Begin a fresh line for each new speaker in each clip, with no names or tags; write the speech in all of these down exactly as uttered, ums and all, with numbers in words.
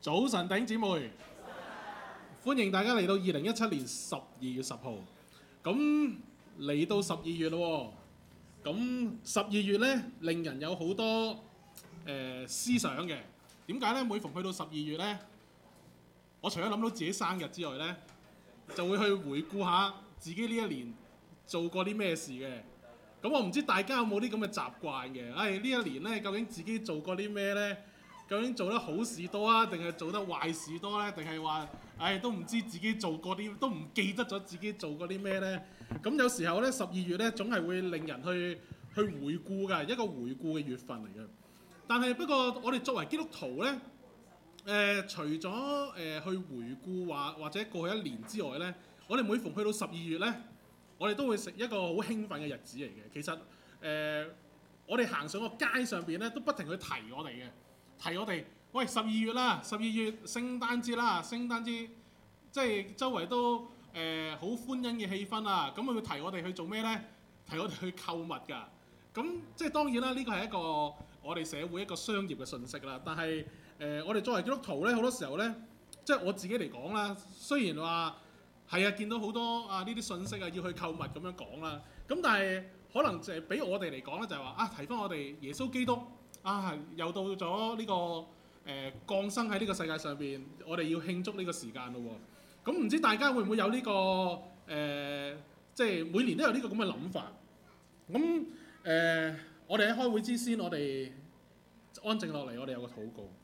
早晨，弟兄姊妹，歡迎大家嚟到二零一七年十二月十號。咁嚟到十二月咯喎，咁十二月咧令人有好多誒、呃、思想嘅。點解咧？每逢去到十二月咧，我除咗諗到自己生日之外咧，就會去回顧下自己呢一年做過啲咩事嘅。咁我唔知大家有冇啲咁嘅習慣嘅？誒、哎、呢一年咧，究竟自己做過啲咩咧？究竟做得好事多啊，定係做得壞事多咧？定係話，唉，都唔知自己做過啲，都唔記得咗自己做過啲咩咧？咁有時候咧，十二月咧，總係會令人去去回顧㗎，一個回顧嘅月份嚟嘅。但係不過，我哋作為基督徒咧，誒、呃，除咗誒、呃、去回顧話或者過去一年之外咧，我哋每逢去到十二月咧，我哋都會食一個好興奮嘅日子嚟嘅。其實誒、呃，我哋行上個街上邊咧，都不停去提我哋嘅。提我哋，喂，十二月啦，十二月聖誕節啦，聖誕節即係周圍都誒好、呃、歡欣嘅氣氛啦。咁佢會提我哋去做咩咧？提我哋去購物㗎。咁即係當然啦，呢個係一個我哋社會一個商業嘅訊息啦。但係誒、呃，我哋作為基督徒咧，好多時候咧，即係我自己嚟講啦。雖然話係啊，見到好多啊呢啲訊息啊，要去購物咁樣講啦。咁但係可能就係俾我哋嚟講咧，就係話啊，提翻我哋耶穌基督。啊！又到咗呢、這個誒、呃、降生喺呢個世界上邊，我哋要慶祝呢個時間咯喎。咁唔知大家會唔會有呢、這個誒、呃，即係每年都有呢個咁嘅諗法。咁誒、呃，我哋喺開會之先，我哋安靜落嚟，我哋有個禱告，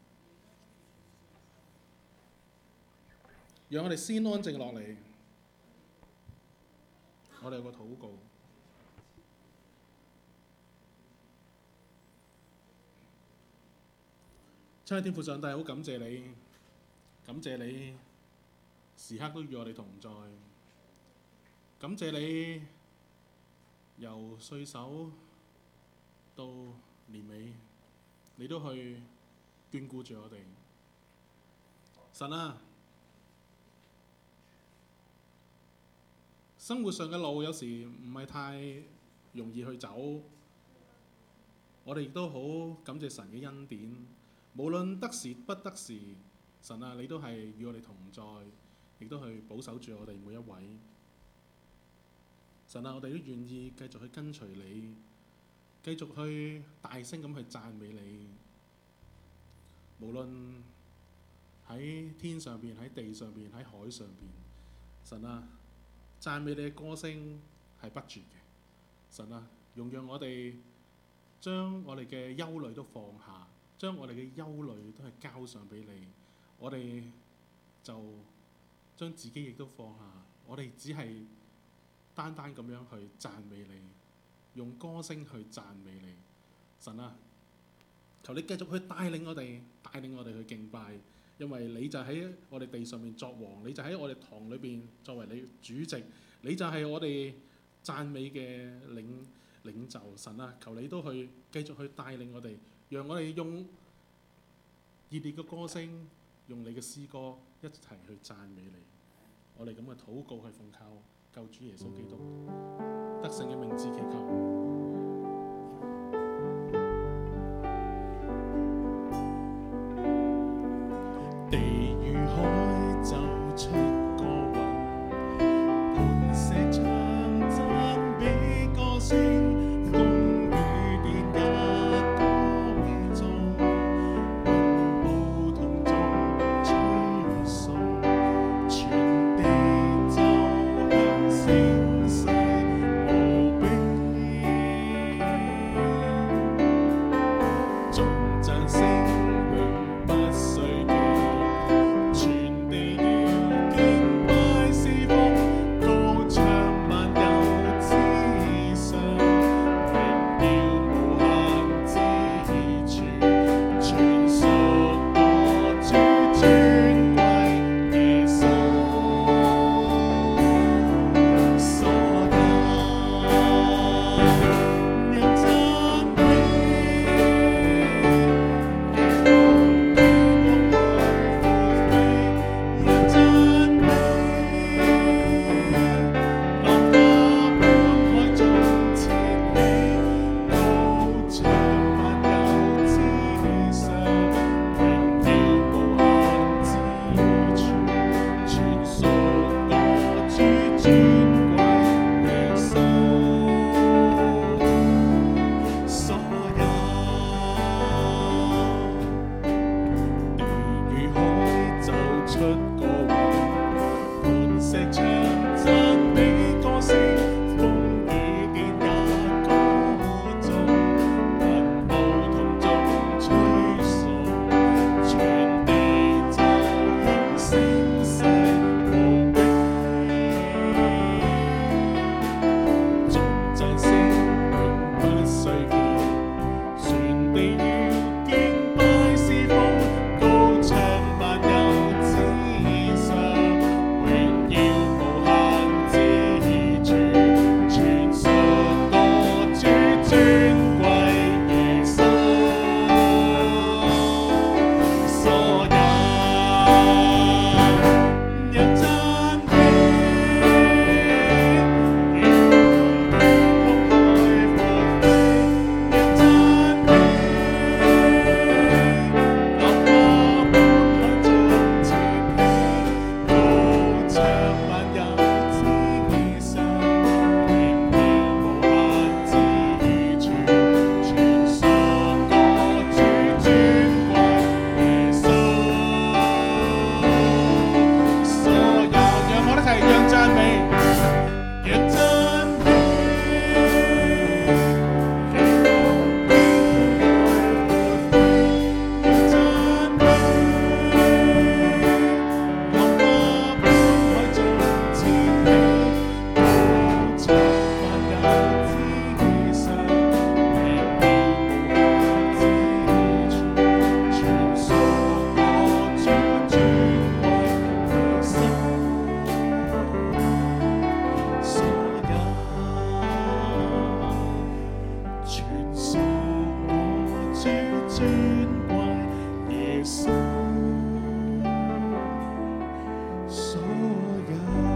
讓我哋先安靜落嚟，我哋有個禱告。親愛的天父上帝，好感謝你，感謝你時刻都與我哋同在，感謝你由歲首到年尾，你都去眷顧住我哋。神啊，生活上嘅路有時唔係太容易去走，我哋亦都好感謝神嘅恩典。無論得時不得時，神啊，你都係與我哋同在，亦都去保守住我哋每一位。神啊，我哋都願意繼續去跟隨你，繼續去大聲咁去讚美你。無論喺天上邊、喺地上邊、喺海上邊，神啊，讚美你嘅歌聲係不絕嘅。神啊，容讓我哋將我哋嘅憂慮都放下。將我哋嘅憂慮都係交上俾你，我哋就將自己亦都放下，我哋只係單單咁樣去讚美你，用歌聲去讚美你。神啊，求你繼續去帶領我哋，帶領我哋去敬拜，因為你就喺我哋地上面作王，你就喺我哋堂裏邊作為你主席，你就係我哋讚美嘅領領袖。神啊，求你都去繼續去帶領我哋。讓我哋用熱烈嘅歌聲，用你嘅詩歌一齊去讚美你。我哋咁嘅禱告係奉靠救主耶穌基督得勝嘅名字祈求。地與海奏出歌韻，磐石唱讚美歌聲。 尊貴耶穌所有。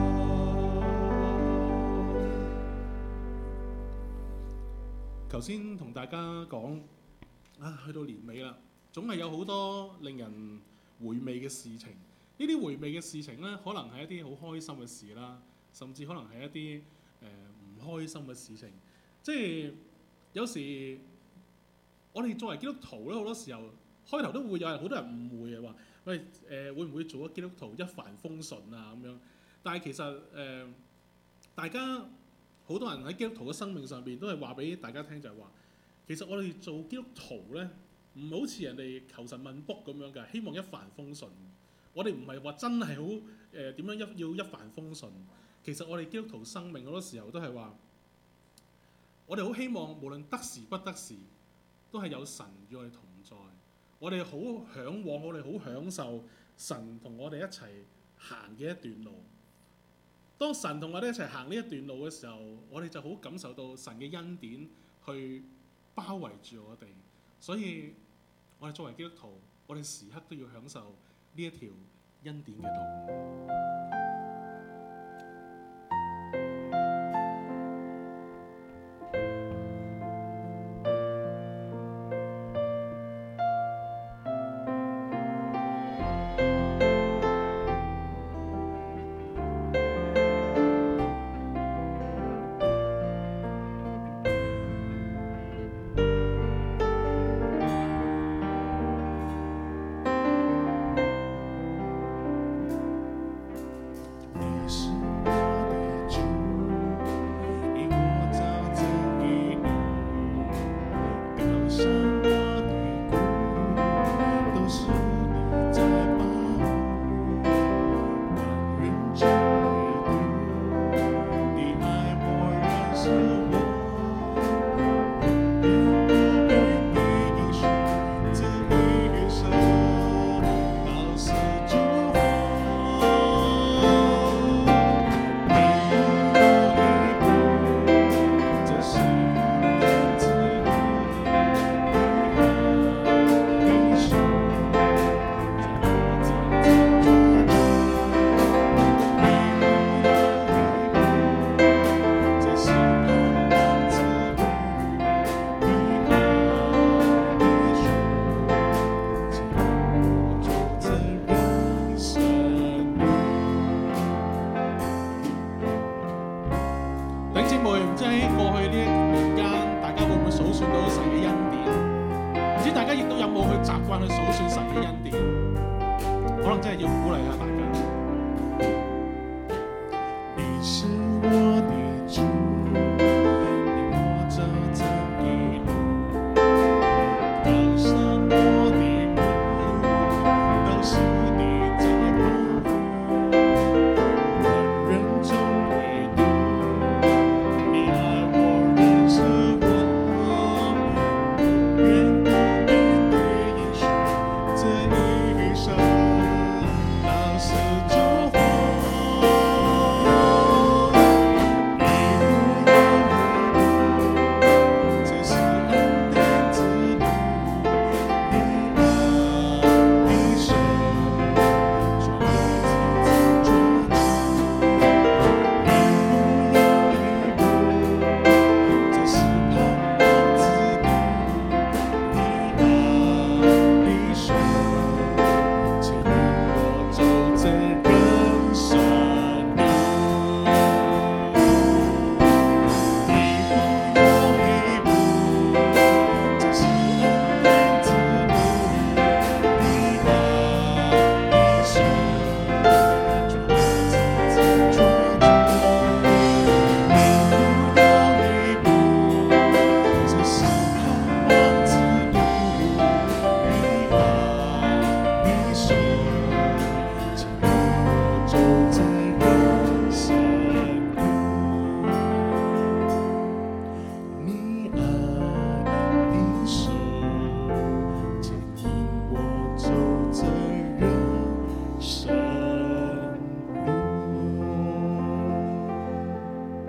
頭先同大家講啊，去到年尾啦，總係有好多令人回味嘅事情。呢啲回味嘅事情咧，可能係一啲好開心嘅事啦，甚至可能係一啲誒唔開心嘅事情。即係有時我哋作為基督徒咧，好多時候開頭都會有人好多人誤會嘅話，喂誒、呃、會唔會做咗基督徒一帆風順啊咁樣？但係其實誒、呃、大家好多人喺基督徒嘅生命上邊都係話俾大家聽，就係話其實我哋做基督徒咧，唔好似人哋求神問卜咁樣嘅，希望一帆風順。我哋唔係話真係好誒點樣一要一帆風順。其實我哋基督徒生命好多時候都係話，我哋好希望無論得時不得時，都係有神與我哋同在。我哋好嚮往，我哋好享受神同我哋一齊行嘅一段路。當神同我哋一齊行呢一段路嘅時候，我哋就好感受到神嘅恩典去包圍住我哋。所以我哋作為基督徒，我哋時刻都要享受呢一條恩典嘅路。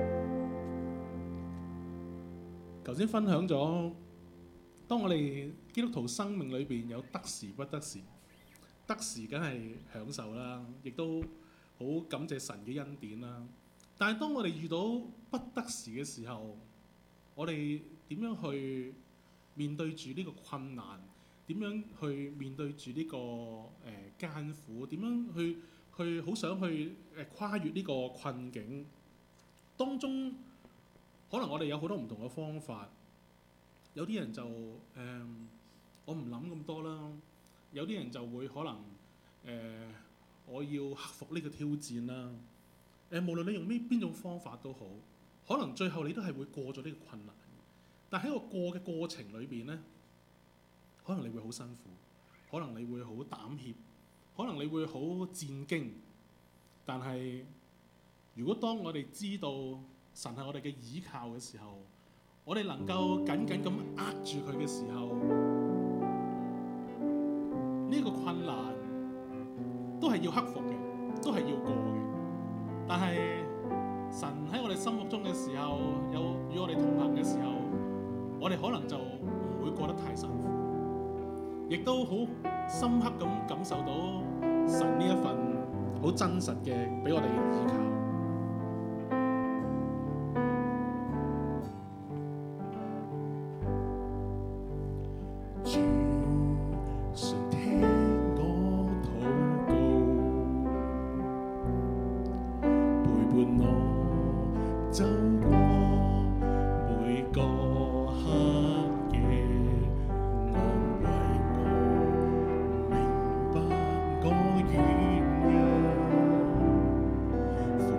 頭先分享咗，當我哋基督徒生命裏邊有得時不得時，得時梗係享受啦，亦都好感謝神嘅恩典啦。但係當我哋遇到不得時嘅時候，我哋點樣去面對住呢個困難？點樣去面對住呢、這個誒、呃、艱苦？點樣去去好想去誒跨越呢個困境？當中可能我哋有好多唔同嘅方法。有啲人就誒、呃、我唔諗咁多啦。有啲人就會可能誒、呃、我要克服呢個挑戰啦。誒、呃、無論你用咩邊種方法都好，可能最後你都係會過咗呢個困難。但喺個過嘅過程裏邊咧，可能你會好辛苦，可能你會好膽怯，可能你會好戰驚。但係如果當我哋知道神係我哋嘅倚靠嘅時候，我哋能夠緊緊咁握住佢嘅時候，呢、這個困難都係要克服嘅，都係要過嘅。但係神喺我哋心目中嘅時候，有與我哋同行嘅時候，我哋可能就唔會過得太辛苦，亦都好深刻咁感受到神呢一份好真實嘅俾我哋嘅依靠。
苦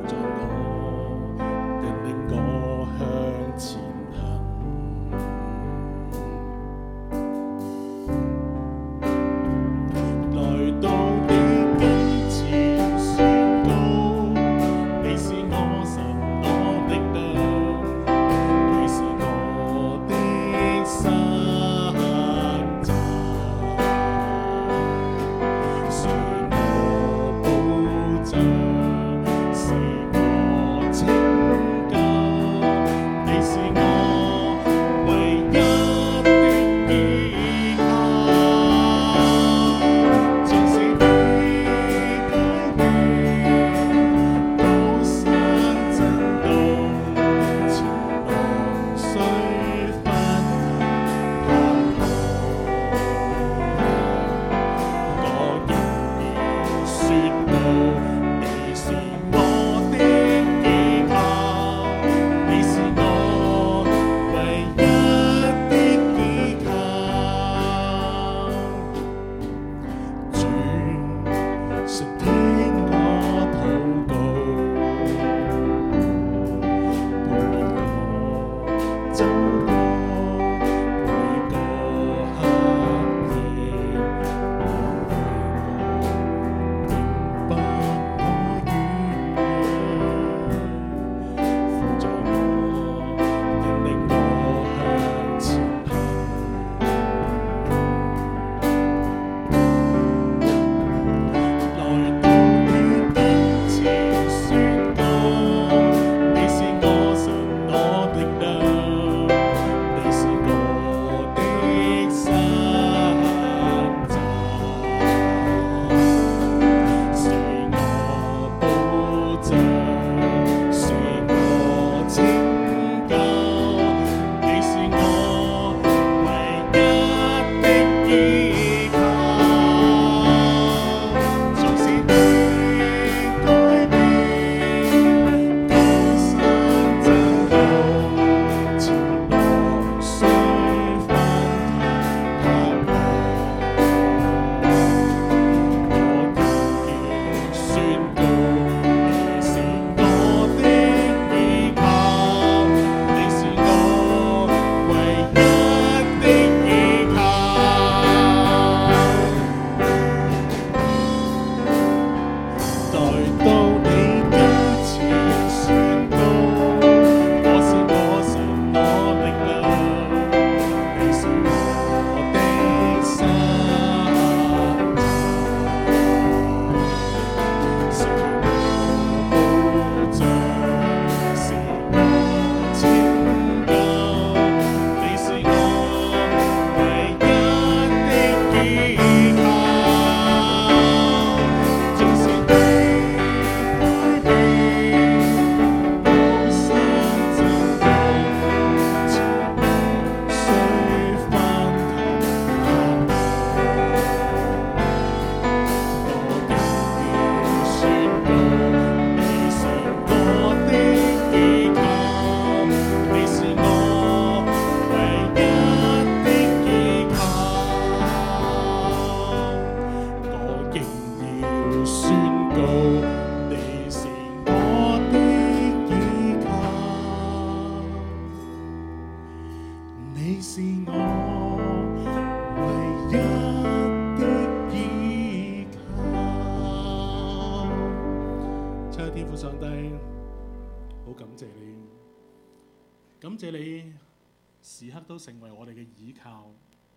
上帝，好感謝你，感謝你時刻都成為我哋嘅倚靠，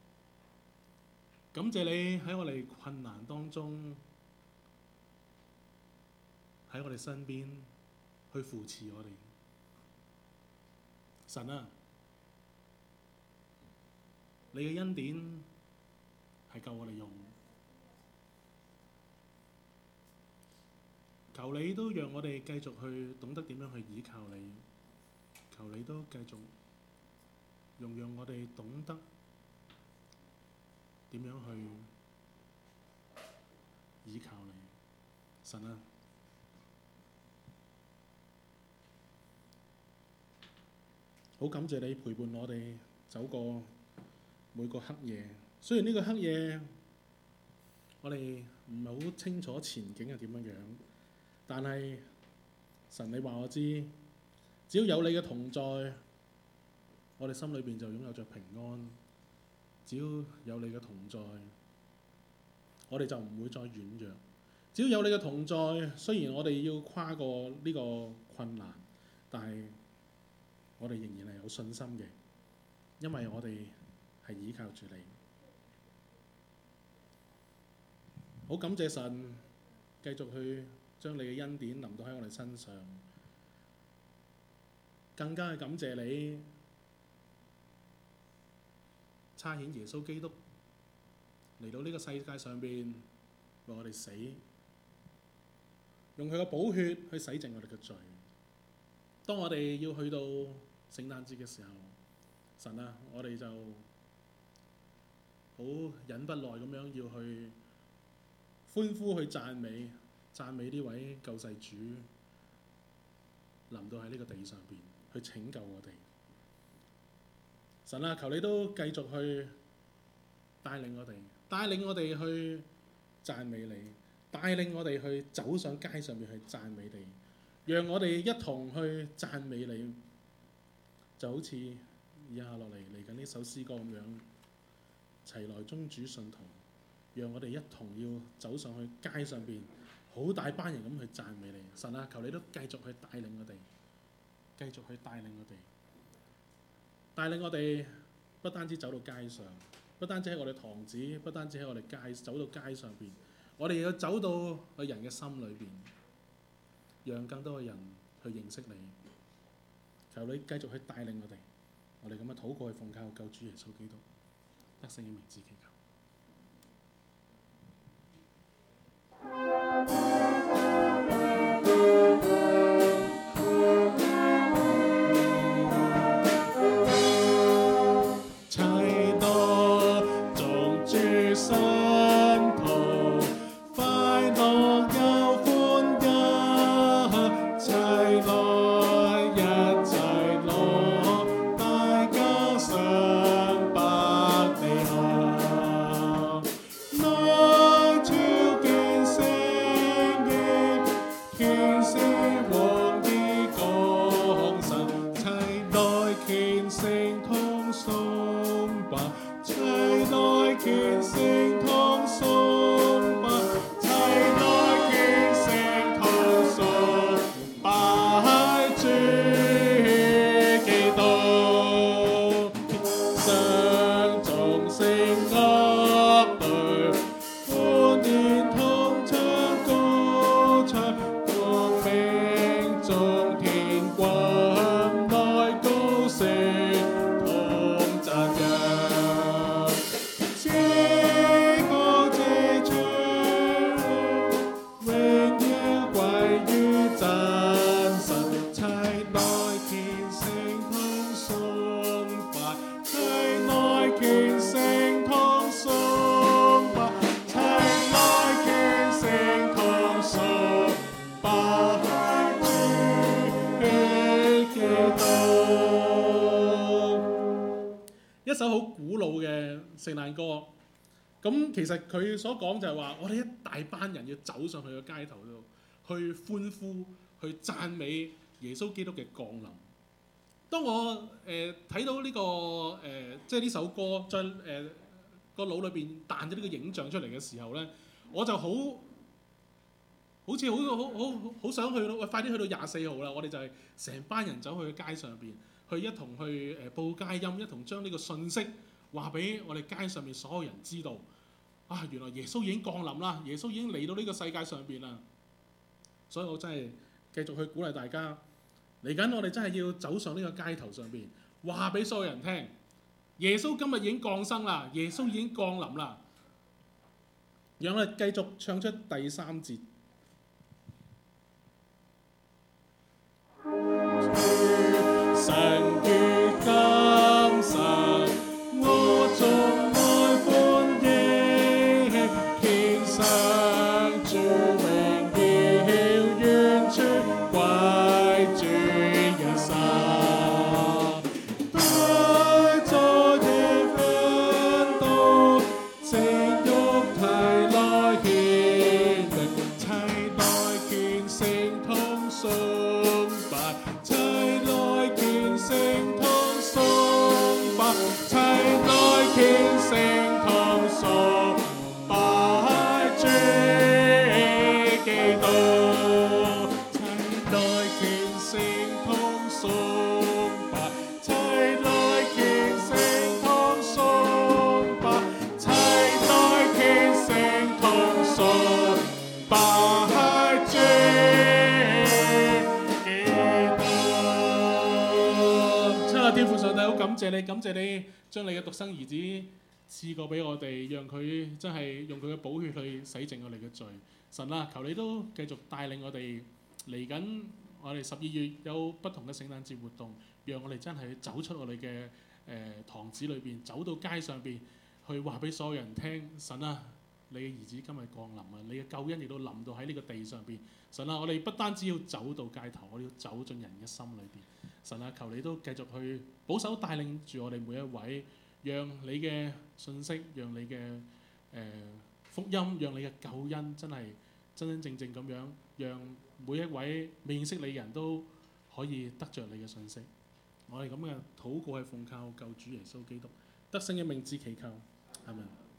感謝你喺我哋困難當中，喺我哋身邊去扶持我哋。神啊，你嘅恩典係夠我哋用。求你都讓我哋繼續去懂得點樣去倚靠你，求你都繼續容讓我哋懂得點樣去倚靠你，神啊！好感謝你陪伴我哋走過每個黑夜，雖然呢個黑夜我哋唔係好清楚前景係點樣樣。但係神，你話我知，只要有你嘅同在，我哋心裏邊就擁有着平安。只要有你嘅同在，我哋就唔會再軟弱。只要有你嘅同在，雖然我哋要跨過呢個困難，但係我哋仍然係有信心嘅，因為我哋係依靠住你。好感謝神，繼續去將你嘅恩典臨到喺我哋身上，更加係感謝你差遣耶穌基督嚟到呢個世界上邊為我哋死，用佢嘅寶血去洗淨我哋嘅罪。當我哋要去到聖誕節嘅時候，神啊，我哋就好忍不耐咁樣要去歡呼去讚美。讚美呢位救世主臨到喺呢個地上邊去拯救我哋。神啊，求你都繼續去帶領我哋，帶領我哋去讚美你，帶領我哋去走上街上面去讚美你，讓我哋一同去讚美你。就好似以下落嚟嚟緊呢首詩歌咁樣，齊來宗主信徒，讓我哋一同要走上去街上邊。好大班人咁去讚美你，神啊，求你都繼續去帶領我哋，繼續去帶領我哋，帶領我哋不單止走到街上，不單止喺我哋堂子，不單止喺我哋街走到街上邊，我哋要走到去人嘅心裏邊，讓更多嘅人去認識你。求你繼續去帶領我哋，我哋咁樣禱告，係奉靠救主耶穌基督得勝嘅名字祈求。一首好古老嘅聖誕歌，咁其實佢所講就係話，我哋一大班人要走上去個街頭度，去歡呼、去讚美耶穌基督嘅降臨。當我誒睇、呃、到呢、這個誒、呃、即係呢首歌，在誒、呃、個腦裏邊彈咗呢個影像出嚟嘅時候咧，我就好好似好好好好想去咯，喂，快啲去到廿四號啦！我哋就係成班人走去街上邊，去一同去誒報佳音，一同將呢個信息話俾我哋街上面所有人知道。啊，原來耶穌已經降臨啦，耶穌已經嚟到呢個世界上邊啦。所以我真係繼續去鼓勵大家，嚟緊我哋真係要走上呢個街頭上邊，話俾所有人聽，耶穌今日已經降生啦，耶穌已經降臨啦。讓我哋繼續唱出第三節。神與今生，我眾愛歡迎，獻上主榮耀，願尊歸主一生。帶着熱奮鬥，正肉體來獻力，齊來虔誠同崇拜。聖同崇拜，齊來虔誠同崇拜主基督，齊來虔誠同崇拜，齊來虔誠同崇拜，齊來虔誠同崇拜主。天父上帝，好感謝你，感謝你將你嘅獨生兒子賜過俾我哋，讓佢真係用佢嘅寶血去洗淨我哋嘅罪。神啊，求你都繼續帶領我哋嚟緊，我哋十二月有不同嘅聖誕節活動，讓我哋真係走出我哋嘅誒堂子裏邊，走到街上邊去話俾所有人聽。神啊，你嘅兒子今日降臨啊！你嘅救恩亦都臨到喺呢個地上邊。神啊，我哋不單止要走到街頭，我哋要走進人嘅心裏邊。神啊，求你都繼續去保守帶領住我哋每一位，讓你嘅信息，讓你嘅誒、呃、福音，讓你嘅救恩真係真真正正咁樣，讓每一位未認識你嘅人都可以得着你嘅信息。我哋咁嘅禱告係奉靠救主耶穌基督得勝嘅名字祈求，阿們。